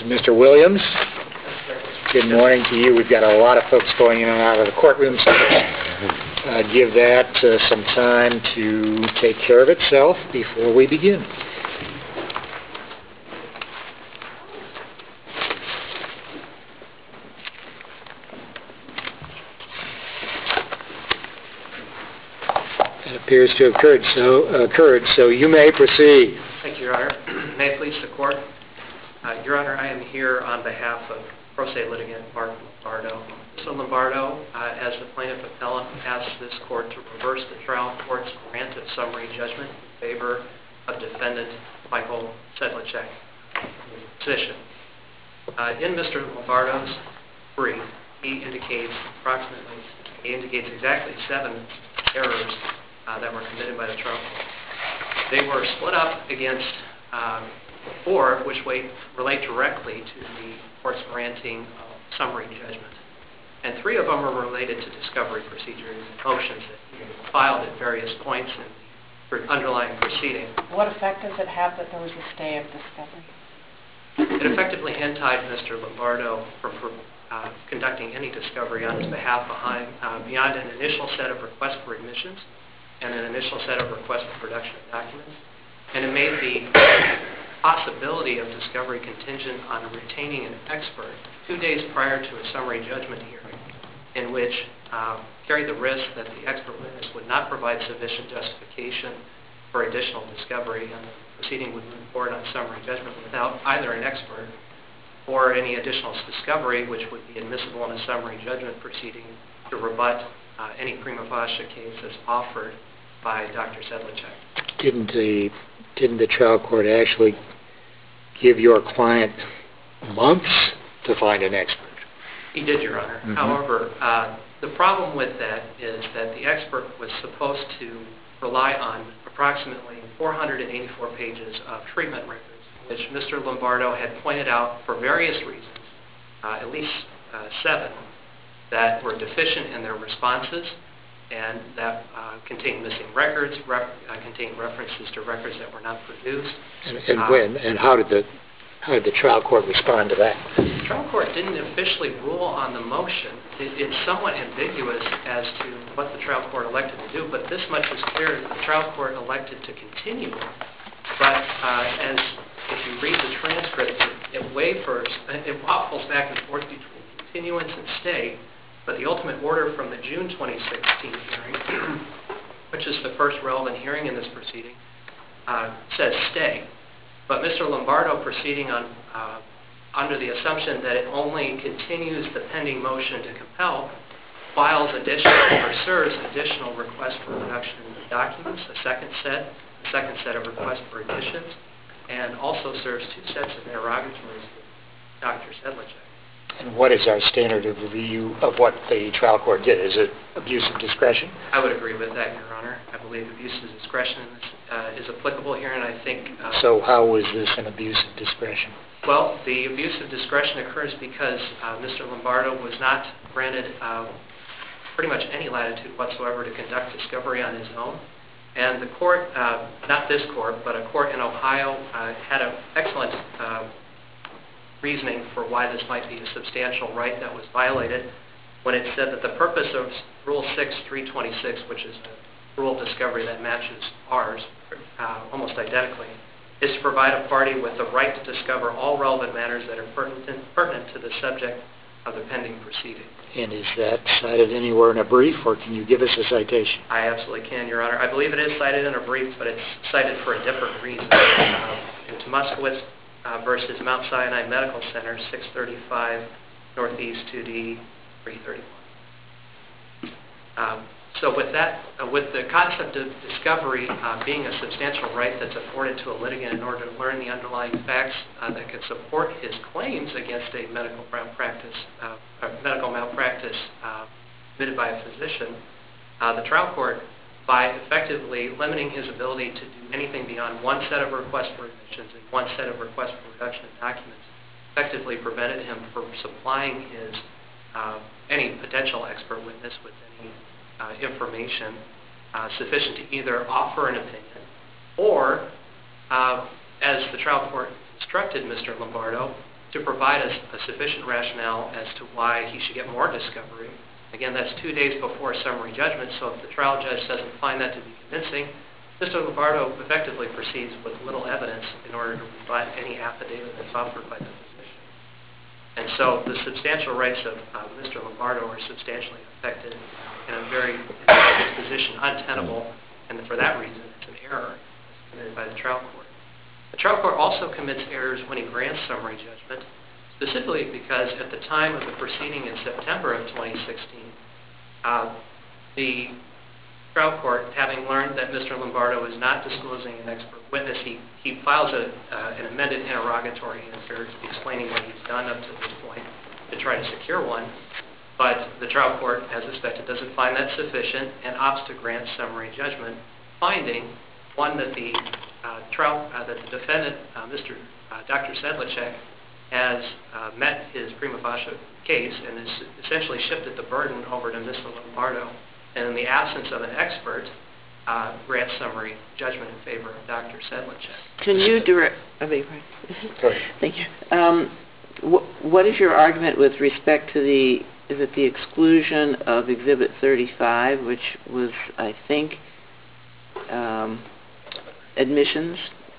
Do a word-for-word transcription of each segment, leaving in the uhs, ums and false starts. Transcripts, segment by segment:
Mister Williams, good morning to you. We've got a lot of folks going in and out of the courtroom, so uh, give that uh, some time to take care of itself before we begin. It appears to have occurred, so, occurred, so you may proceed. Thank you, Your Honor. May it please the Court. Uh, Your Honor, I am here on behalf of pro se litigant Mark Lombardo. Mister Lombardo, uh, as the plaintiff appellant, asks this Court to reverse the trial court's grant of summary judgment in favor of defendant Michael Sedlicek petition. Uh, in Mister Lombardo's brief, he indicates approximately, he indicates exactly seven errors uh, that were committed by the trial court. They were split up against um, four, which relate directly to the court's granting of summary judgment. And three of them are related to discovery procedures and motions that he filed at various points in the underlying proceeding. What effect does it have that there was a stay of discovery? It effectively hand-tied Mister Lombardo from uh, conducting any discovery on his behalf behind, uh, beyond an initial set of requests for admissions and an initial set of requests for production of documents. And it made the possibility of discovery contingent on retaining an expert two days prior to a summary judgment hearing, in which uh, carried the risk that the expert witness would not provide sufficient justification for additional discovery, and the proceeding would move forward on summary judgment without either an expert or any additional discovery, which would be admissible in a summary judgment proceeding to rebut uh, any prima facie case as offered by Doctor Sedlicek. Didn't the didn't the trial court actually give your client months to find an expert? He did, Your Honor. Mm-hmm. However, uh, the problem with that is that the expert was supposed to rely on approximately four hundred eighty-four pages of treatment records, which Mister Lombardo had pointed out for various reasons, uh, at least uh, seven, that were deficient in their responses and that uh, contained missing records, ref, uh, contained references to records that were not produced. And, and uh, when and how did the how did the trial court respond to that? The trial court didn't officially rule on the motion. It, it's somewhat ambiguous as to what the trial court elected to do, but this much is clear: the trial court elected to continue. But uh, as if you read the transcript, it, it wavers, it waffles back and forth between continuance and stay. But the ultimate order from the June twenty sixteen hearing, which is the first relevant hearing in this proceeding, uh, says stay. But Mister Lombardo, proceeding on uh, under the assumption that it only continues the pending motion to compel, files additional or serves additional requests for production of documents, a second set, a second set of requests for additions, and also serves two sets of interrogatories with Doctor Sedlicek. And what is our standard of review of what the trial court did? Is it abuse of discretion? I would agree with that, Your Honor. I believe abuse of discretion uh, is applicable here, and I think... Uh, so how was this an abuse of discretion? Well, the abuse of discretion occurs because uh, Mister Lombardo was not granted uh, pretty much any latitude whatsoever to conduct discovery on his own. And the court, uh, not this court, but a court in Ohio, uh, had an excellent... Uh, reasoning for why this might be a substantial right that was violated when it said that the purpose of Rule six three twenty-six, which is a rule of discovery that matches ours uh, almost identically, is to provide a party with the right to discover all relevant matters that are pertinent, pertinent to the subject of the pending proceeding. And is that cited anywhere in a brief, or can you give us a citation? I absolutely can, Your Honor. I believe it is cited in a brief, but it's cited for a different reason. Uh, in Tomuskowitz Uh, versus Mount Sinai Medical Center, six thirty-five Northeast two D three thirty-one. Um, so with that, uh, with the concept of discovery uh, being a substantial right that's afforded to a litigant in order to learn the underlying facts uh, that could support his claims against a medical malpractice, uh, medical malpractice uh, committed by a physician, uh, the trial court, by effectively limiting his ability to do anything beyond one set of requests for admissions and one set of requests for production of documents, effectively prevented him from supplying his uh, any potential expert witness with any uh, information uh, sufficient to either offer an opinion or, uh, as the trial court instructed Mister Lombardo, to provide us a sufficient rationale as to why he should get more discovery. Again, that's two days before summary judgment, so if the trial judge doesn't find that to be convincing, Mister Lombardo effectively proceeds with little evidence in order to rebut any affidavit that's offered by the physician. And so the substantial rights of uh, Mister Lombardo are substantially affected in a very in his position untenable, and for that reason it's an error committed by the trial court. The trial court also commits errors when he grants summary judgment, specifically because at the time of the proceeding in September of twenty sixteen, uh, the trial court, having learned that Mister Lombardo is not disclosing an expert witness, he, he files a, uh, an amended interrogatory answer explaining what he's done up to this point to try to secure one. But the trial court, as expected, doesn't find that sufficient and opts to grant summary judgment, finding, one, that the uh, trial, uh, that the defendant, uh, Mister Uh, Doctor Sedlacek, has uh, met his prima facie case and has essentially shifted the burden over to Mister Lombardo, and in the absence of an expert, uh, grants summary judgment in favor of Doctor Sedlacek. Can you direct? I mean, thank you. Um, wh- what is your argument with respect to the? Is it the exclusion of Exhibit thirty-five, which was, I think, um, admissions?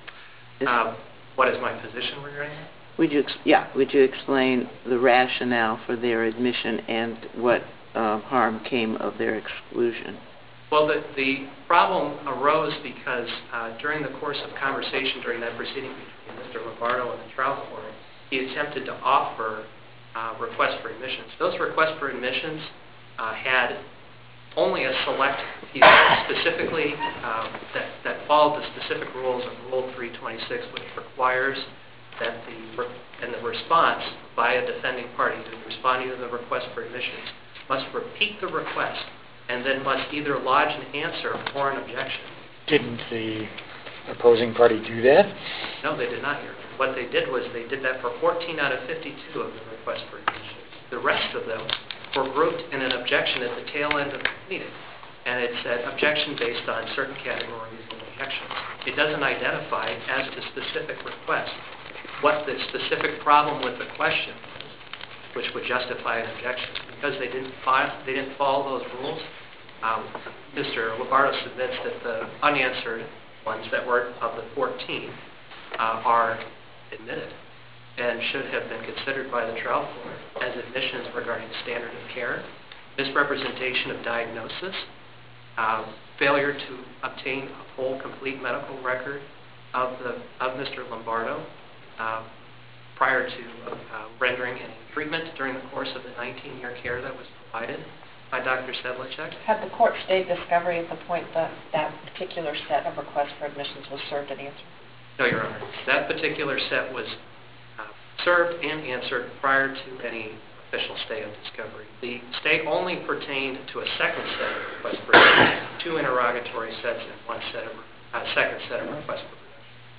Uh, what is my position regarding that? Would you, ex- yeah, would you explain the rationale for their admission and what uh, harm came of their exclusion? Well, the, the problem arose because uh, during the course of conversation during that proceeding between Mister Lombardo and the trial court, he attempted to offer uh, requests for admissions. Those requests for admissions uh, had only a select few, specifically um, that, that followed the specific rules of Rule three twenty-six, which requires that the and the response by a defending party who is responding to the request for admissions must repeat the request and then must either lodge an answer or an objection. Didn't the opposing party do that? No, they did not hear. What they did was they did that for fourteen out of fifty-two of the requests for admissions. The rest of them were grouped in an objection at the tail end of the meeting, and it said objection based on certain categories of objections. It doesn't identify as to specific requests what the specific problem with the question was, which would justify an objection. Because they didn't file, they didn't follow those rules, um, Mister Lombardo submits that the unanswered ones that were of the fourteen uh, are admitted and should have been considered by the trial court as admissions regarding standard of care, misrepresentation of diagnosis, uh, failure to obtain a full, complete medical record of the of Mister Lombardo uh, prior to uh, rendering any treatment during the course of the nineteen-year care that was provided by Doctor Sedlacek. Had the court stayed discovery at the point that that particular set of requests for admissions was served and answered? No, Your Honor. That particular set was uh, served and answered prior to any official stay of discovery. The stay only pertained to a second set of requests for admissions, two interrogatory sets and one set of uh, second set of requests for admissions.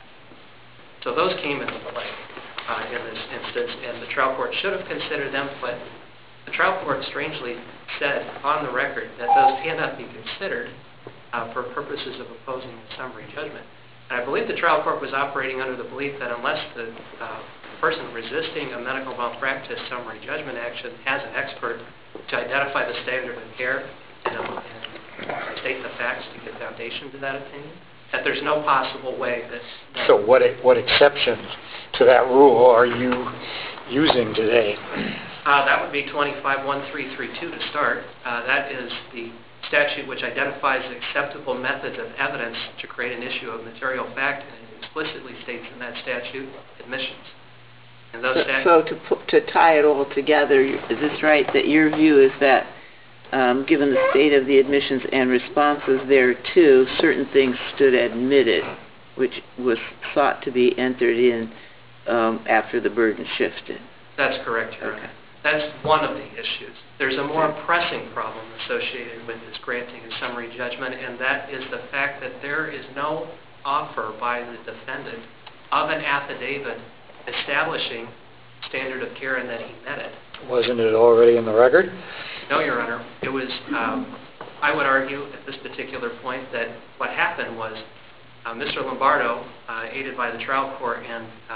So those came into play uh, in this instance, and the trial court should have considered them, but the trial court strangely said on the record that those cannot be considered uh, for purposes of opposing the summary judgment. And I believe the trial court was operating under the belief that unless the uh, person resisting a medical malpractice summary judgment action has an expert to identify the standard of care and, uh, and state the facts to give foundation to that opinion, that there's no possible way that... that so what what exception to that rule are you using today? Uh, that would be twenty-five one three three two to start. Uh, that is the statute which identifies acceptable methods of evidence to create an issue of material fact, and it explicitly states in that statute admissions. And those so so to, put, to tie it all together, is this right, that your view is that um, given the state of the admissions and responses there too, certain things stood admitted, which was thought to be entered in um, after the burden shifted? That's correct, Your Honor. That's one of the issues. There's a more pressing problem associated with this granting of summary judgment, and that is the fact that there is no offer by the defendant of an affidavit establishing standard of care and that he met it. Wasn't it already in the record? No, Your Honor. It was, um, I would argue at this particular point that what happened was uh, Mister Lombardo, uh, aided by the trial court and uh,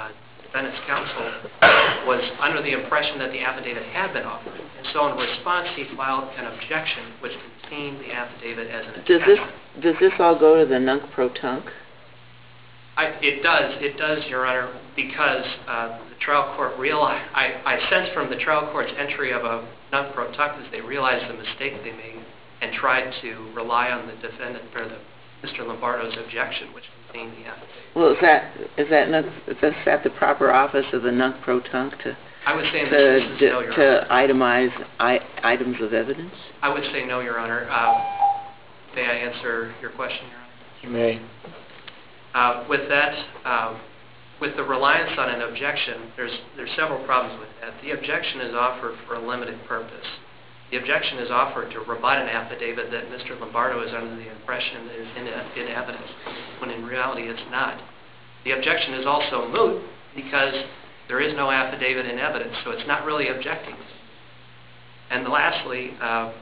defendant's counsel was under the impression that the affidavit had been offered. And so in response, he filed an objection which contained the affidavit as an Does this, attachment. does this all go to the nunc-pro-tunc? I, it does, it does, Your Honor, because uh, the trial court realized, I, I sense from the trial court's entry of a nunc-pro-tunc that they realized the mistake they made and tried to rely on the defendant, or the, Mister Lombardo's objection, which contained the affidavit. Well, is that, is that, nunc- is that the proper office of the nunc-pro-tunc to, I would say in to, this instance, no, Your to Honor. itemize I, items of evidence? I would say no, Your Honor. Uh, may I answer your question, Your Honor? You may. Uh, with that, um, with the reliance on an objection, there's, there's several problems with that. The objection is offered for a limited purpose. The objection is offered to rebut an affidavit that Mister Lombardo is under the impression is in, in evidence, when in reality it's not. The objection is also moot because there is no affidavit in evidence, so it's not really objecting. And lastly, uh,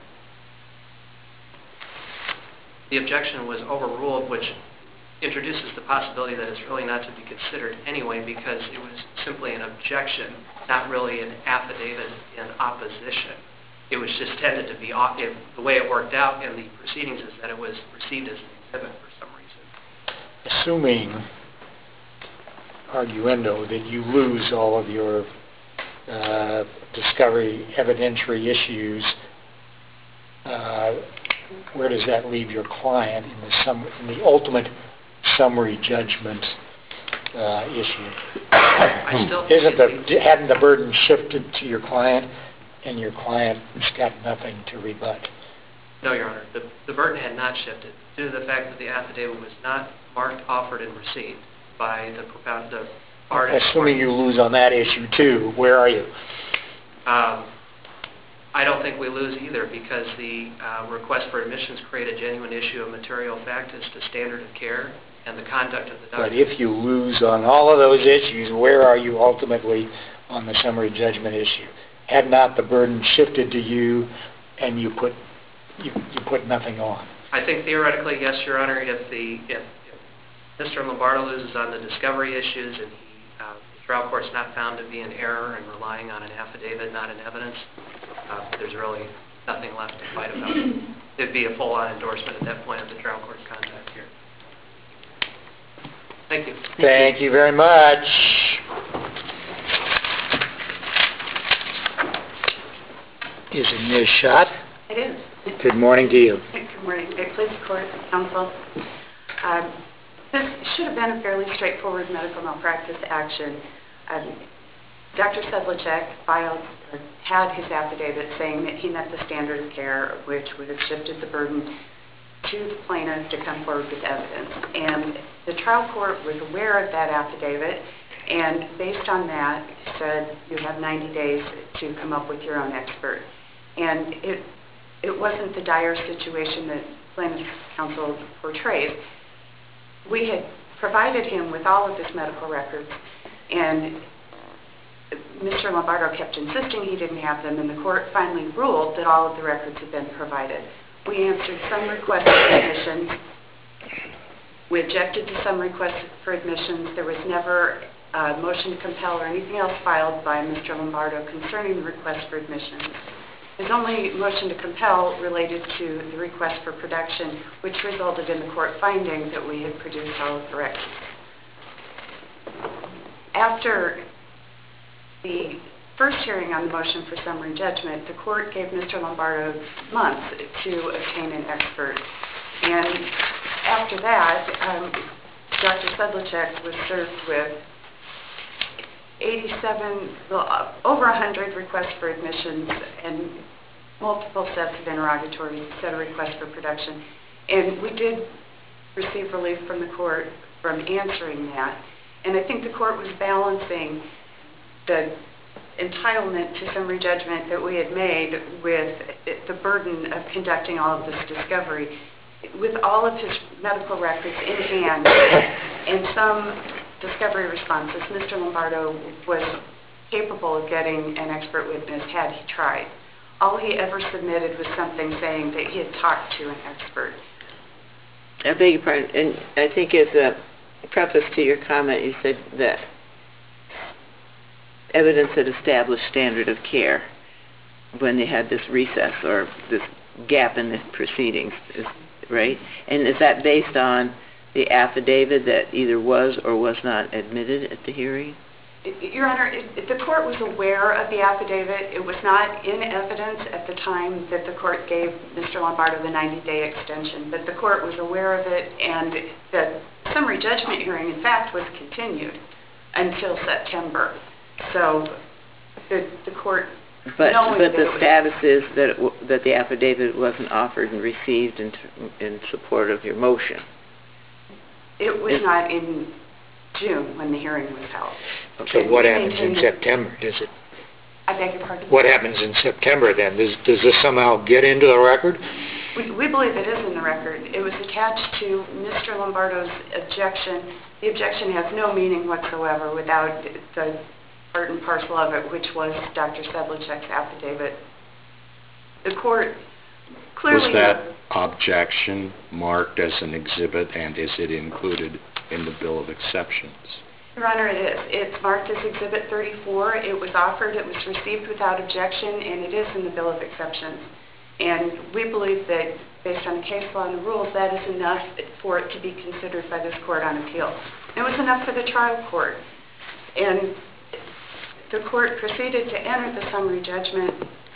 the objection was overruled, which introduces the possibility that it's really not to be considered anyway because it was simply an objection, not really an affidavit in opposition. It was just tended to be, it, the way it worked out in the proceedings is that it was received as an exhibit for some reason. Assuming, arguendo, that you lose all of your uh, discovery evidentiary issues, uh, where does that leave your client in the, sum, in the ultimate summary judgment uh, issue? I still Isn't think the, hadn't the burden shifted to your client, and your client has got nothing to rebut? No, Your Honor. The, the burden had not shifted due to the fact that the affidavit was not marked, offered, and received by the propound, the party. Assuming you lose on that issue too, where are you? Um, I don't think we lose either because the uh, request for admissions create a genuine issue of material fact as to standard of care and the conduct of the doctor. But if you lose on all of those issues, where are you ultimately on the summary judgment issue? Had not the burden shifted to you, and you put you, you put nothing on? I think theoretically, yes, Your Honor. If the if, if Mister Lombardo loses on the discovery issues and he, uh, the trial court's not found to be in error and relying on an affidavit, not an evidence, uh, there's really nothing left to fight about. It'd be a full-on endorsement at that point of the trial court's conduct here. Thank you. Thank you very much. Is it Miz Schott? It is. Good morning to you. Good morning. Please, court, counsel. Um, this should have been a fairly straightforward medical malpractice action. Um, Doctor Sedlacek filed, or had his affidavit saying that he met the standard of care, which would have shifted the burden to the plaintiff to come forward with evidence. And the trial court was aware of that affidavit, and based on that, said you have ninety days to come up with your own expert. And it it wasn't the dire situation that plaintiff's counsel portrays. We had provided him with all of his medical records, and Mister Lombardo kept insisting he didn't have them, and the court finally ruled that all of the records had been provided. We answered some requests for admissions. We objected to some requests for admissions. There was never a motion to compel or anything else filed by Mister Lombardo concerning the request for admissions. His only motion to compel related to the request for production, which resulted in the court finding that we had produced all of the records. After the first hearing on the motion for summary judgment, the court gave Mister Lombardo months to obtain an expert. And after that, um, Doctor Sedlacek was served with eighty-seven, well, uh, over one hundred requests for admissions and multiple sets of interrogatories, set of requests for production. And we did receive relief from the court from answering that. And I think the court was balancing the entitlement to summary judgment that we had made with the burden of conducting all of this discovery. With all of his medical records in hand and some discovery responses, Mister Lombardo was capable of getting an expert witness had he tried. All he ever submitted was something saying that he had talked to an expert. I beg your pardon, and I think as a preface to your comment, you said that evidence that established standard of care when they had this recess or this gap in the proceedings, is, right? And is that based on the affidavit that either was or was not admitted at the hearing? Your Honor, it, the court was aware of the affidavit. It was not in evidence at the time that the court gave Mister Lombardo the ninety-day extension, but the court was aware of it, and the summary judgment hearing, in fact, was continued until September. So the, the court, but, knowing but that the it was, status is that, it w that the affidavit wasn't offered and received in, in support of your motion. It was It, not in June when the hearing was held. So what happens in September? Does it? I beg your pardon? What happens in September then? Does, does this somehow get into the record? We, we believe it is in the record. It was attached to Mister Lombardo's objection. The objection has no meaning whatsoever without the part and parcel of it, which was Doctor Sedlacek's affidavit. The court clearly... Was that objection marked as an exhibit, and is it included in the Bill of Exceptions? Your Honor, it is. It's marked as Exhibit thirty-four. It was offered, it was received without objection, and it is in the Bill of Exceptions. And we believe that, based on the case law and the rules, that is enough for it to be considered by this court on appeal. It was enough for the trial court. And the court proceeded to enter the summary judgment.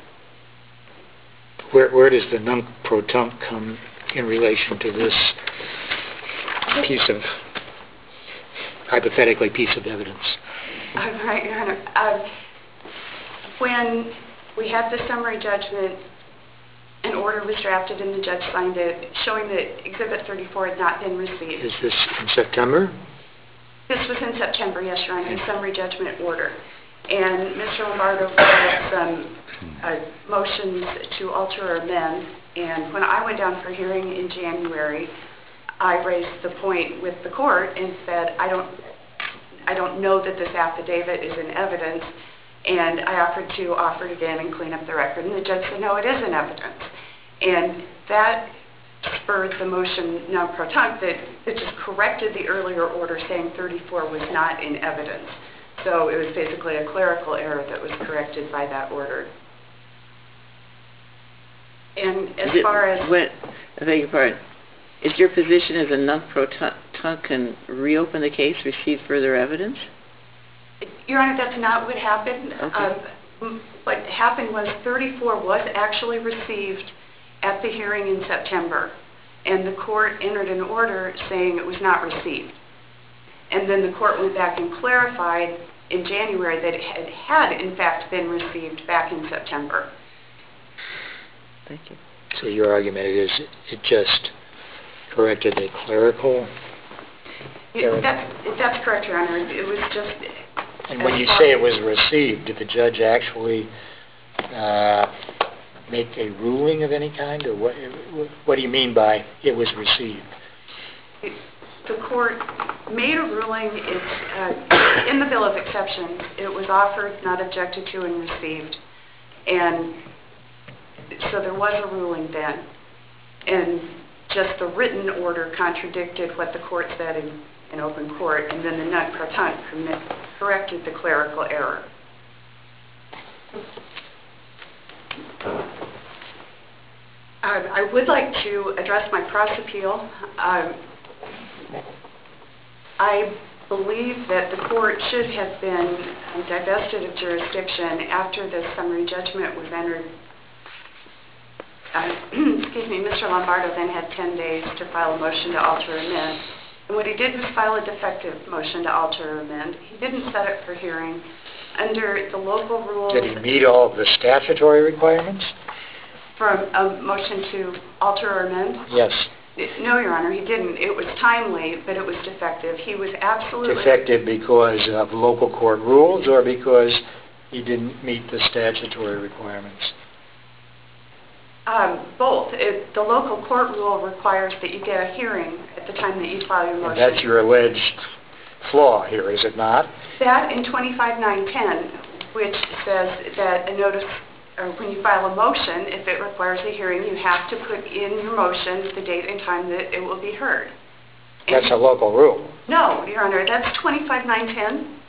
Where, where does the nunc-pro-tunc come in relation to this piece of, hypothetically, piece of evidence? All right, Your Honor. Uh, when we had the summary judgment, an order was drafted and the judge signed it, showing that Exhibit thirty-four had not been received. Is this in September? This was in September, yes, Your Honor, the summary judgment order. And Mister Lombardo filed some uh, motions to alter or amend, and when I went down for hearing in January, I raised the point with the court and said, I don't, I don't know that this affidavit is in evidence, and I offered to offer it again and clean up the record, and the judge said, no, it is in evidence. And that spurred the motion non-pro-tunc that, that just corrected the earlier order saying thirty-four was not in evidence. So it was basically a clerical error that was corrected by that order. And as far as... When, I beg your pardon. Is your position as a nunc-pro-tunc can reopen the case, receive further evidence? Your Honor, that's not what happened. Okay. Um, what happened was thirty-four was actually received at the hearing in September, and the court entered an order saying it was not received. And then the court went back and clarified in January that it had, had in fact been received back in September. Thank you. So your argument is it just corrected a clerical error? That's, that's correct, Your Honor. It was just... And when you say it was received, did the judge actually uh, make a ruling of any kind? Or what, what do you mean by it was received? The court made a ruling. It's uh, in the Bill of Exceptions. It was offered, not objected to, and received. And so there was a ruling then. And just the written order contradicted what the court said in, in open court, and then the nunc-pro-tunc corrected the clerical error. Uh, I would like to address my cross-appeal. Uh, I believe that the court should have been divested of jurisdiction after the summary judgment was entered. Uh, excuse me, Mister Lombardo then had ten days to file a motion to alter or amend. And what he did was file a defective motion to alter or amend. He didn't set it for hearing. Under the local rules... Did he meet all of the statutory requirements? For a, a motion to alter or amend? Yes. No, Your Honor, he didn't. It was timely, but it was defective. He was absolutely... Defective because of local court rules or because he didn't meet the statutory requirements? Um, both. It, the local court rule requires that you get a hearing at the time that you file your motion. And that's your alleged flaw here, is it not? That in twenty-five nine ten, which says that a notice, or when you file a motion, if it requires a hearing, you have to put in your motion the date and time that it will be heard. And that's a local rule. no, Your Honor, that's twenty-five nine ten.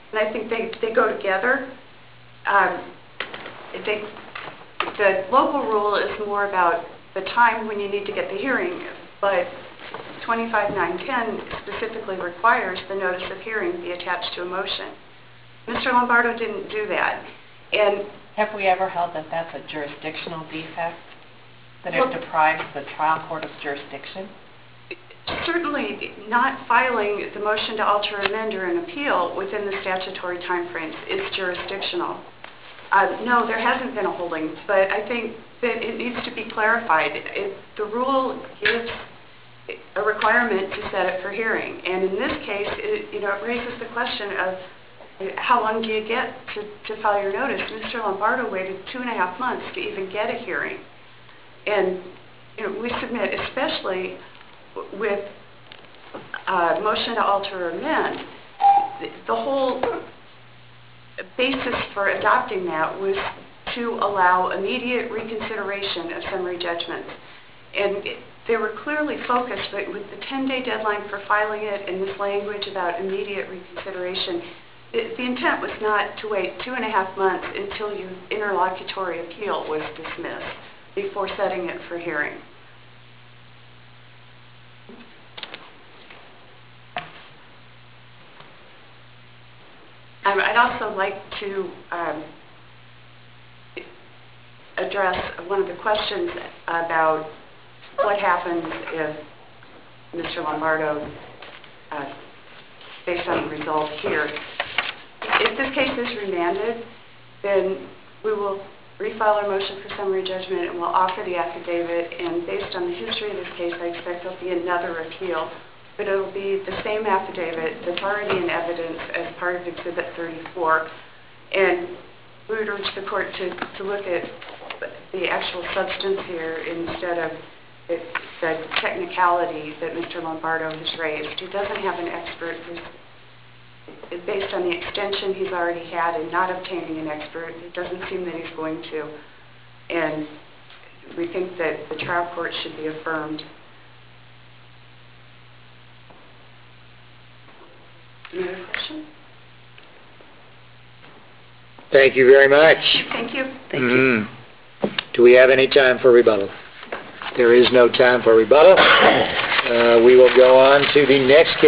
and I think they, they go together. Um, they, the local rule is more about the time when you need to get the hearing, but twenty-five nine ten specifically requires the notice of hearing be attached to a motion. Mister Lombardo didn't do that. And Have we ever held that that's a jurisdictional defect? That it Well- deprives the trial court of jurisdiction? certainly not filing the motion to alter, amend, or an appeal within the statutory timeframes is jurisdictional. Uh, no, there hasn't been a holding, but I think that it needs to be clarified. It, the rule gives a requirement to set it for hearing, and in this case, it, you know, it raises the question of how long do you get to, to file your notice? Mister Lombardo waited two and a half months to even get a hearing, and you know, we submit, especially with uh, motion to alter or amend, the whole basis for adopting that was to allow immediate reconsideration of summary judgments. And it, they were clearly focused, but with the ten-day deadline for filing it and this language about immediate reconsideration, the, the intent was not to wait two and a half months until your interlocutory appeal was dismissed before setting it for hearing. Um, I'd also like to um, address one of the questions about what happens if Mister Lombardo, uh, based on the result here, if this case is remanded, then we will refile our motion for summary judgment and we'll offer the affidavit, and based on the history of this case, I expect there'll be another appeal, but it'll be the same affidavit that's already in evidence as part of Exhibit thirty-four, and we would urge the court to, to look at the actual substance here instead of the, the technicality that Mister Lombardo has raised. He doesn't have an expert. There's, based on the extension he's already had and not obtaining an expert, it doesn't seem that he's going to. And we think that the trial court should be affirmed. Any other question? Thank you very much. Thank you. Thank you. Mm. Do we have any time for rebuttal? There is no time for rebuttal. Uh, we will go on to the next case.